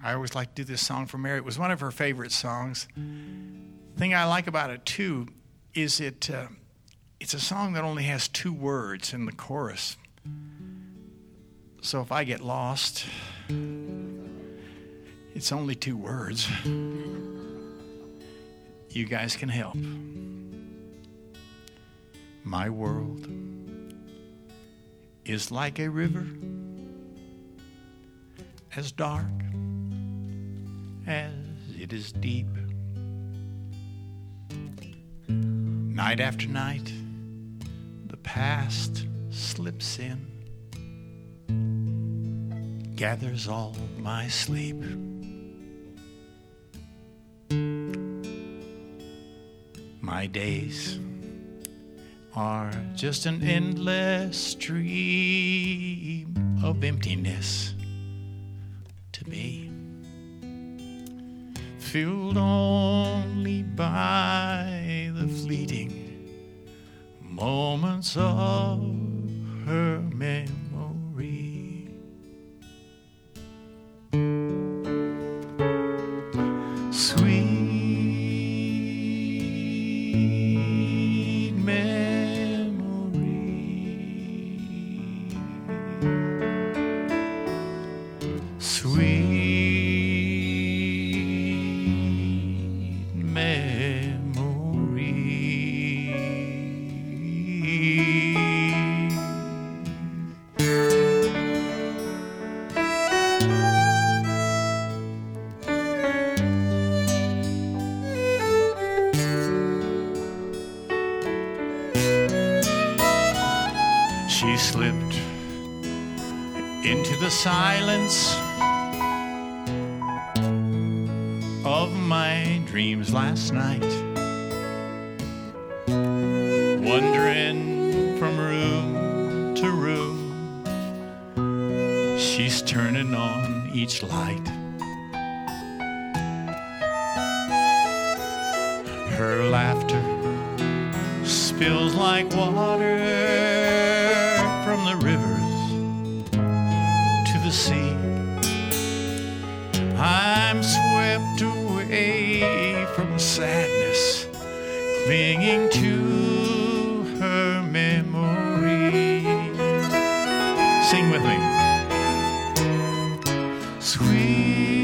I always like to do this song for Mary. It was one of her favorite songs. The thing I like about it, too, is it's a song that only has 2 words in the chorus. So if I get lost, it's only 2 words. You guys can help. My world is like a river, as dark as it is deep. Night after night, the past slips in, gathers all my sleep. My days are just an endless stream of emptiness to me, filled only by the fleeting moments of her memory. Sweet memory, sweet She slipped into the silence of my dreams last night, wandering from room to room. She's turning on each light. Her laughter spills like water from the rivers to the sea. I'm swept away from sadness, clinging to her memory. Sing with me. Sweet